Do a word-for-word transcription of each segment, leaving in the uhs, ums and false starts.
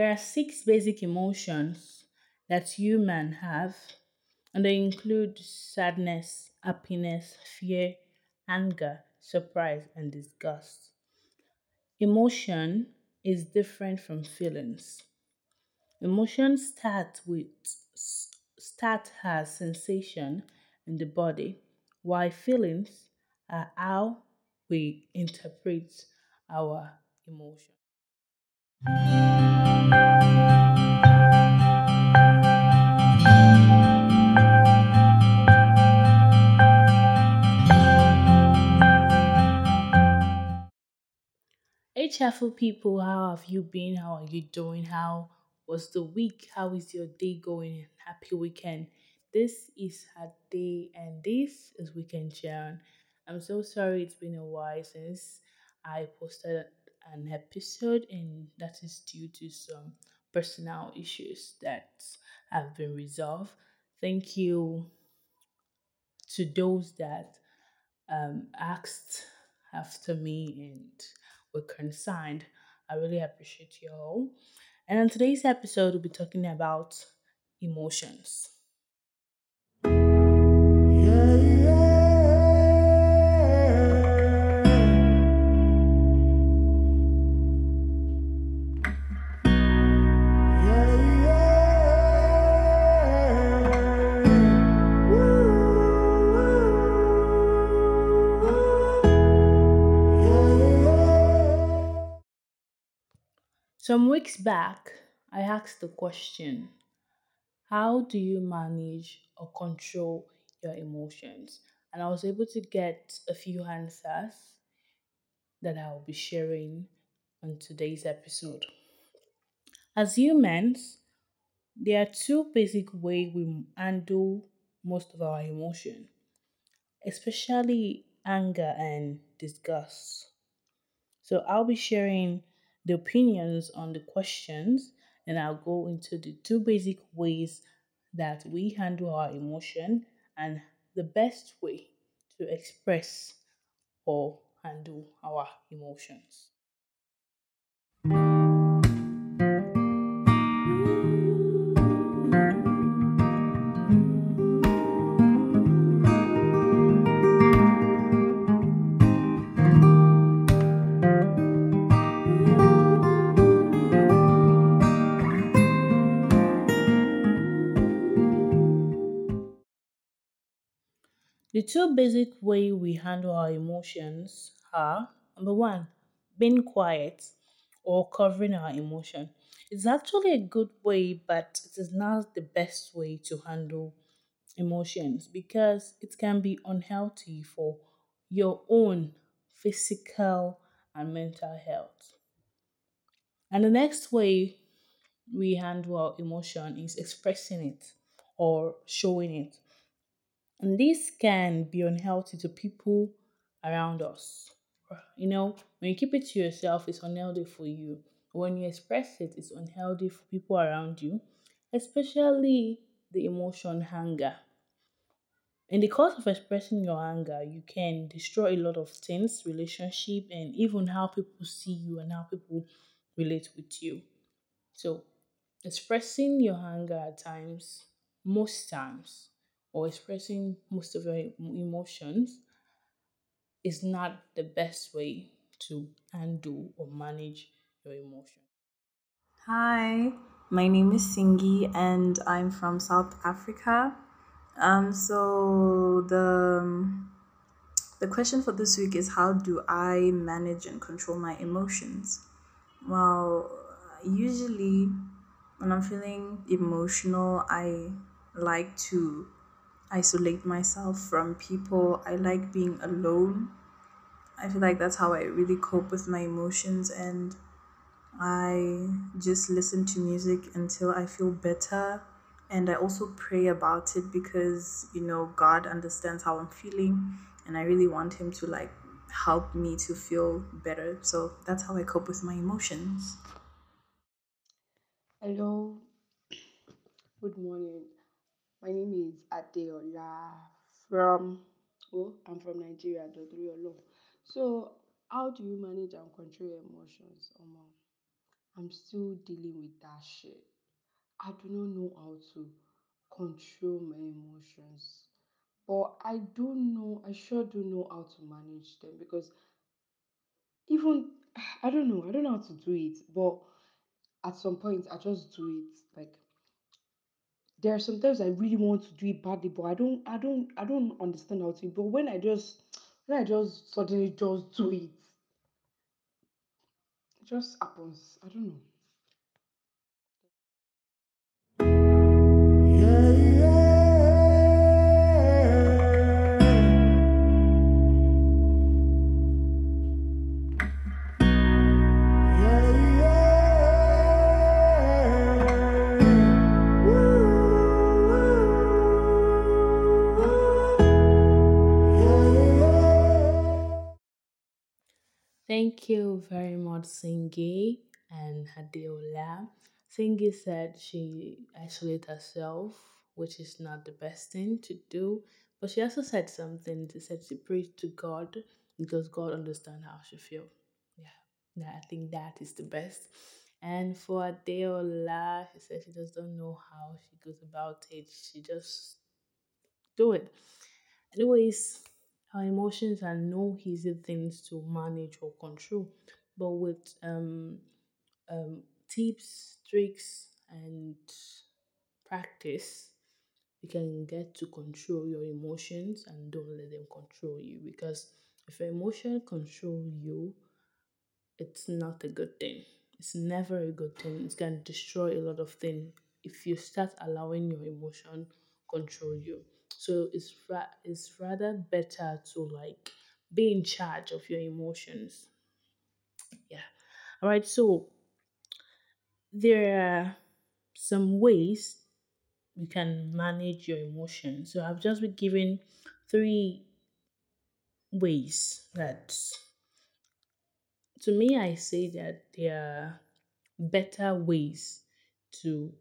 There are six basic emotions that humans have, and they include sadness, happiness, fear, anger, surprise, and disgust. Emotion is different from feelings. Emotions start with s- start as sensation in the body, while feelings are how we interpret our emotion. Hey, cheerful people, how have you been? How are you doing? How was the week? How is your day going? Happy weekend. This is a day, and this is Weekend Sharon. I'm so sorry it's been a while since I posted an episode, and that is due to some personal issues that have been resolved. Thank you to those that um, asked after me and were concerned. I really appreciate you all. And on today's episode, we'll be talking about emotions. Some weeks back, I asked the question: how do you manage or control your emotions? And I was able to get a few answers that I'll be sharing on today's episode. As humans, there are two basic ways we handle most of our emotion, especially anger and disgust. So I'll be sharing the opinions on the questions, and I'll go into the two basic ways that we handle our emotion and the best way to express or handle our emotions. The two basic way we handle our emotions are: number one, being quiet or covering our emotion. It's actually a good way, but it is not the best way to handle emotions because it can be unhealthy for your own physical and mental health. And the next way we handle our emotion is expressing it or showing it. And this can be unhealthy to people around us. You know, when you keep it to yourself, it's unhealthy for you. When you express it, it's unhealthy for people around you, especially the emotion anger. In the course of expressing your anger, you can destroy a lot of things, relationship, and even how people see you and how people relate with you. So, expressing your anger at times, most times, or expressing most of your em- emotions is not the best way to handle or manage your emotion. Hi, my name is Singi and I'm from South Africa. Um, so the the question for this week is, how do I manage and control my emotions? Well, usually when I'm feeling emotional, I like to isolate myself from people. I like being alone. I feel like that's how I really cope with my emotions, and I just listen to music until I feel better. And I also pray about it because, you know, God understands how I'm feeling, and I really want Him to like help me to feel better. So that's how I cope with my emotions. Hello, good morning. My name is Adeola from, oh, I'm from Nigeria, Dodriolo. So, how do you manage and control your emotions, Omo? I'm still dealing with that shit. I do not know how to control my emotions. But I do know, I sure do know how to manage them because even, I don't know, I don't know how to do it. But at some point, I just do it. Like, there are sometimes I really want to do it badly, but I don't, I don't, I don't understand how to. But when I just, when I just suddenly just do it, it just happens. I don't know. Thank you very much, Singi and Hadeola. Singi said she isolated herself, which is not the best thing to do. But she also said something. She said she prayed to God because God understands how she feels. Yeah, yeah, I think that is the best. And for Adeola, she said she just don't know how she goes about it. She just do it. Anyways, our emotions are no easy things to manage or control, but with um, um, tips, tricks, and practice, you can get to control your emotions and don't let them control you. Because if your emotion control you, it's not a good thing. It's never a good thing. It's going to destroy a lot of things if you start allowing your emotion control you. So it's ra- it's rather better to like be in charge of your emotions. Yeah. All right. So there are some ways you can manage your emotions. So I've just been given three ways that to me I say that there are better ways to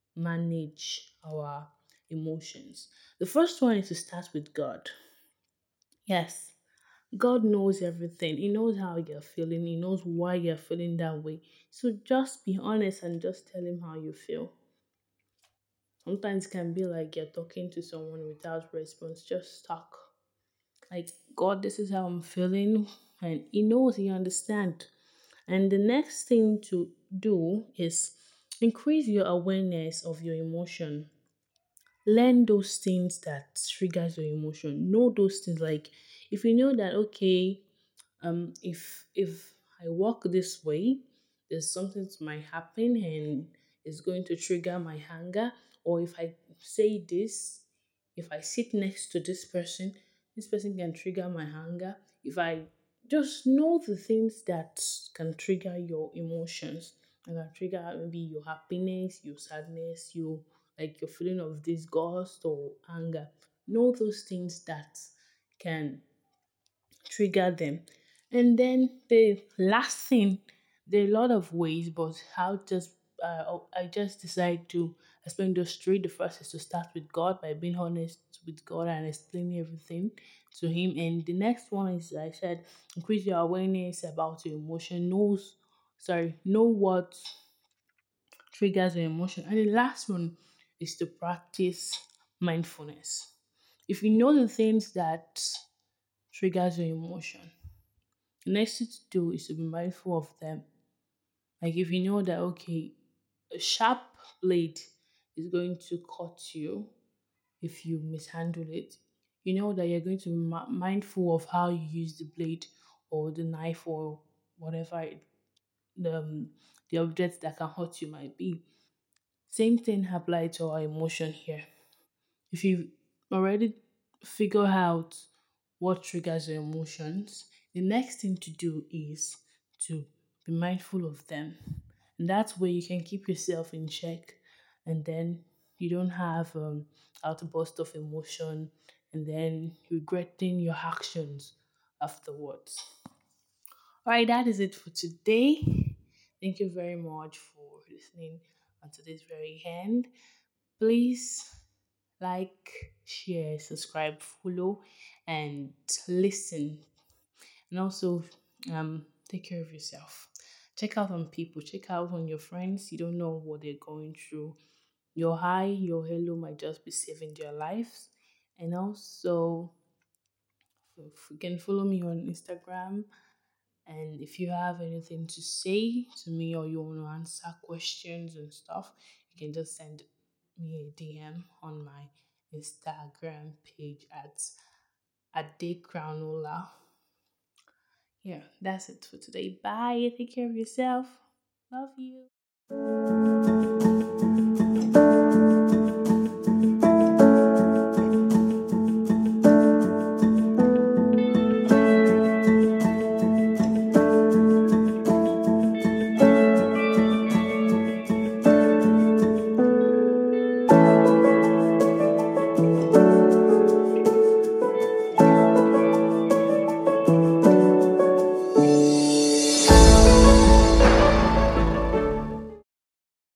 manage our emotions. The first one is to start with God. Yes, God knows everything. He knows how you're feeling. He knows why you're feeling that way. So just be honest and just tell him how you feel. Sometimes it can be like you're talking to someone without response. Just talk. Like, God, this is how I'm feeling. And he knows, he understands. And the next thing to do is increase your awareness of your emotion. Learn those things that triggers your emotion. Know those things. Like if you know that okay, um if if I walk this way, there's something that might happen and it's going to trigger my anger. Or if I say this, if I sit next to this person, this person can trigger my anger. If I just know the things that can trigger your emotions and can trigger maybe your happiness, your sadness, your like your feeling of disgust or anger. Know those things that can trigger them. And then the last thing, there are a lot of ways, but how just uh, oh, I just decide to explain those three. The first is to start with God by being honest with God and explaining everything to Him. And the next one is I said increase your awareness about your emotion. Knows sorry, know what triggers your emotion. And the last one is to practice mindfulness. If you know the things that triggers your emotion, the next thing to do is to be mindful of them. Like if you know that okay, a sharp blade is going to cut you if you mishandle it, you know that you're going to be mi- mindful of how you use the blade or the knife or whatever it, the um, the object that can hurt you might be. Same thing applies to our emotion here. If you already figure out what triggers your emotions, the next thing to do is to be mindful of them. And that way you can keep yourself in check and then you don't have um, outburst of emotion and then regretting your actions afterwards. All right, that is it for today. Thank you very much for listening until this very end. Please like, share, subscribe, follow, and listen. And also, um, take care of yourself. check out on people, check out on your friends. You don't know what they're going through. Your hi, your hello might just be saving their lives. And also, if you can follow me on Instagram. And if you have anything to say to me or you want to answer questions and stuff, you can just send me a D M on my Instagram page at Ade Crownola. Yeah, that's it for today. Bye. Take care of yourself. Love you.